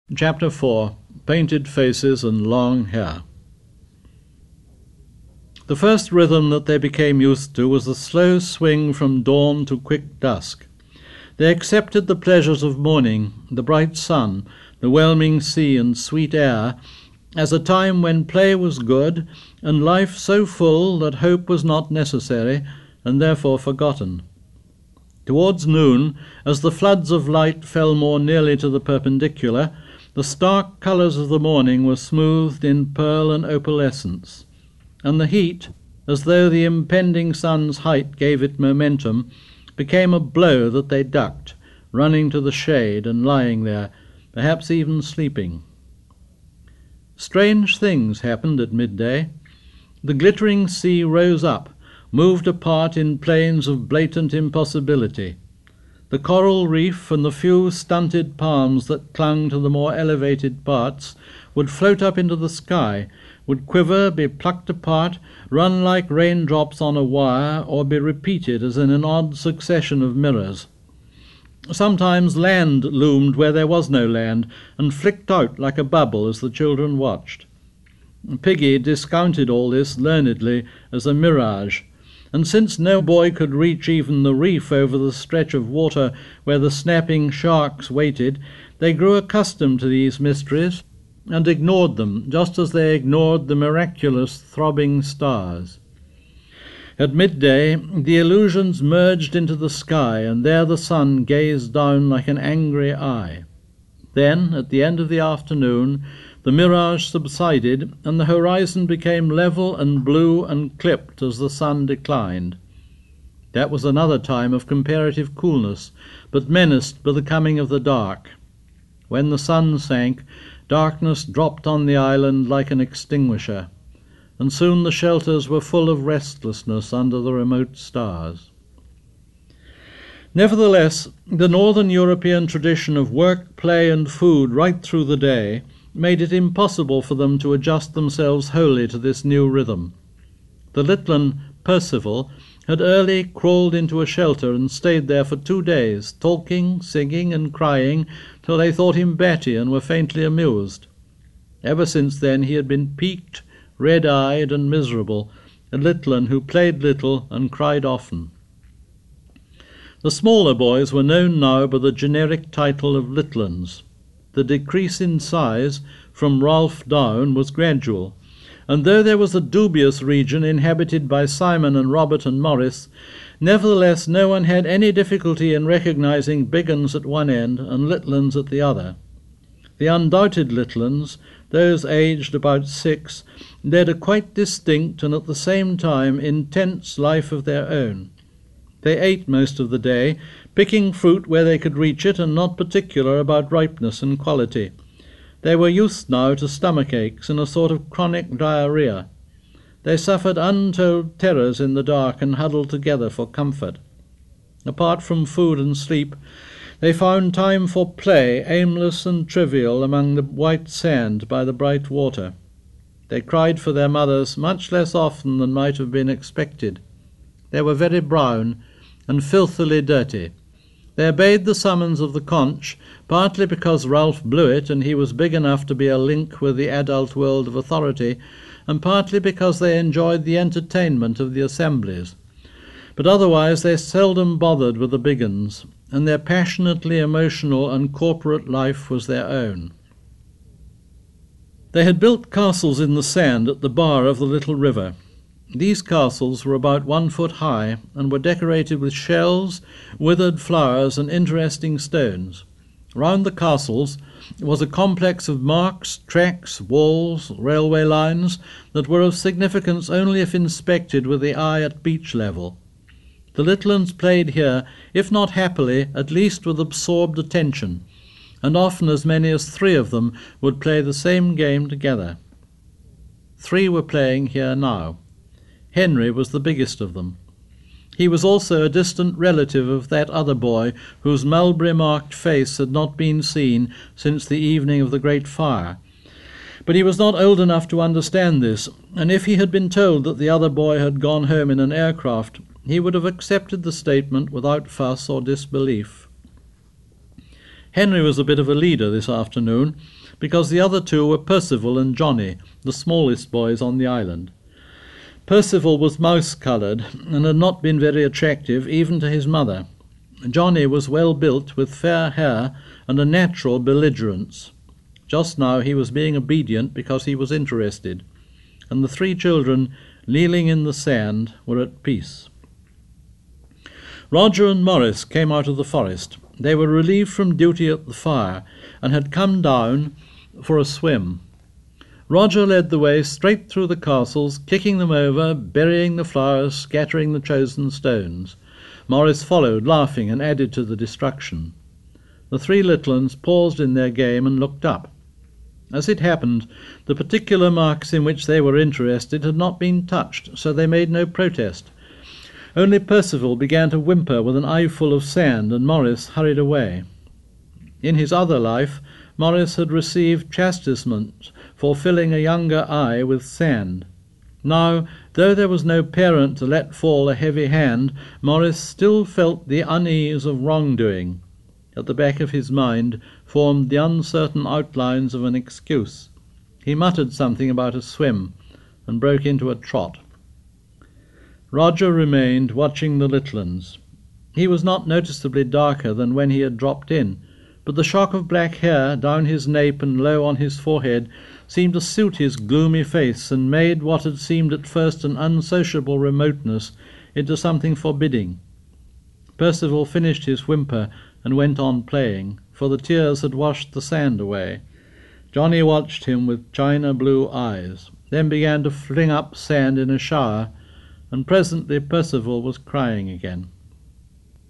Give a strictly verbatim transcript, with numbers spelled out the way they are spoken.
Chapter four. Painted Faces and Long Hair. The first rhythm that they became used to was the slow swing from dawn to quick dusk. They accepted the pleasures of morning, the bright sun, the whelming sea and sweet air, as a time when play was good and life so full that hope was not necessary and therefore forgotten. Towards noon, as the floods of light fell more nearly to the perpendicular, the stark colours of the morning were smoothed in pearl and opalescence, and the heat, as though the impending sun's height gave it momentum, became a blow that they ducked, running to the shade and lying there, perhaps even sleeping. Strange things happened at midday. The glittering sea rose up, moved apart in plains of blatant impossibility. The coral reef and the few stunted palms that clung to the more elevated parts would float up into the sky, would quiver, be plucked apart, run like raindrops on a wire, or be repeated as in an odd succession of mirrors. Sometimes land loomed where there was no land, and flicked out like a bubble as the children watched. Piggy discounted all this learnedly as a mirage, and since no boy could reach even the reef over the stretch of water where the snapping sharks waited, they grew accustomed to these mysteries and ignored them, just as they ignored the miraculous throbbing stars. At midday the illusions merged into the sky, and there the sun gazed down like an angry eye. Then, at the end of the afternoon, the mirage subsided, and the horizon became level and blue and clipped as the sun declined. That was another time of comparative coolness, but menaced by the coming of the dark. When the sun sank, darkness dropped on the island like an extinguisher, and soon the shelters were full of restlessness under the remote stars. Nevertheless, the northern European tradition of work, play, and food right through the day made it impossible for them to adjust themselves wholly to this new rhythm. The Litlan Percival had early crawled into a shelter and stayed there for two days, talking, singing, and crying, till they thought him batty and were faintly amused. Ever since then he had been peaked, red-eyed, and miserable, a Litlan who played little and cried often. The smaller boys were known now by the generic title of Litlans. The decrease in size from Ralph down was gradual, and though there was a dubious region inhabited by Simon and Robert and Morris, nevertheless no one had any difficulty in recognizing big uns at one end and Litlans at the other. The undoubted Litlans, those aged about six, led a quite distinct and at the same time intense life of their own. They ate most of the day, picking fruit where they could reach it and not particular about ripeness and quality. They were used now to stomach aches and a sort of chronic diarrhea. They suffered untold terrors in the dark and huddled together for comfort. Apart from food and sleep, they found time for play, aimless and trivial, among the white sand by the bright water. They cried for their mothers much less often than might have been expected. They were very brown and filthily dirty. They obeyed the summons of the conch, partly because Ralph blew it and he was big enough to be a link with the adult world of authority, and partly because they enjoyed the entertainment of the assemblies. But otherwise they seldom bothered with the big uns, and their passionately emotional and corporate life was their own. They had built castles in the sand at the bar of the little river. These castles were about one foot high and were decorated with shells, withered flowers, and interesting stones. Round the castles was a complex of marks, tracks, walls, railway lines that were of significance only if inspected with the eye at beach level. The Litlans played here, if not happily, at least with absorbed attention, and often as many as three of them would play the same game together. Three were playing here now. Henry was the biggest of them. He was also a distant relative of that other boy whose mulberry-marked face had not been seen since the evening of the great fire. But he was not old enough to understand this, and if he had been told that the other boy had gone home in an aircraft, he would have accepted the statement without fuss or disbelief. Henry was a bit of a leader this afternoon, because the other two were Percival and Johnny, the smallest boys on the island. Percival was mouse-coloured and had not been very attractive even to his mother. Johnny was well built, with fair hair and a natural belligerence. Just now he was being obedient because he was interested, and the three children, kneeling in the sand, were at peace. Roger and Maurice came out of the forest. They were relieved from duty at the fire, and had come down for a swim. Roger led the way straight through the castles, kicking them over, burying the flowers, scattering the chosen stones. Maurice followed, laughing, and added to the destruction. The three little ones paused in their game and looked up. As it happened, the particular marks in which they were interested had not been touched, so they made no protest. Only Percival began to whimper with an eyeful of sand, and Maurice hurried away. In his other life, Maurice had received chastisement for filling a younger eye with sand. Now, though there was no parent to let fall a heavy hand, Maurice still felt the unease of wrongdoing. At the back of his mind formed the uncertain outlines of an excuse. He muttered something about a swim, and broke into a trot. Roger remained, watching the little ones. He was not noticeably darker than when he had dropped in, but the shock of black hair down his nape and low on his forehead seemed to suit his gloomy face, and made what had seemed at first an unsociable remoteness into something forbidding. Percival finished his whimper and went on playing, for the tears had washed the sand away. Johnny watched him with china-blue eyes, then began to fling up sand in a shower, and presently Percival was crying again.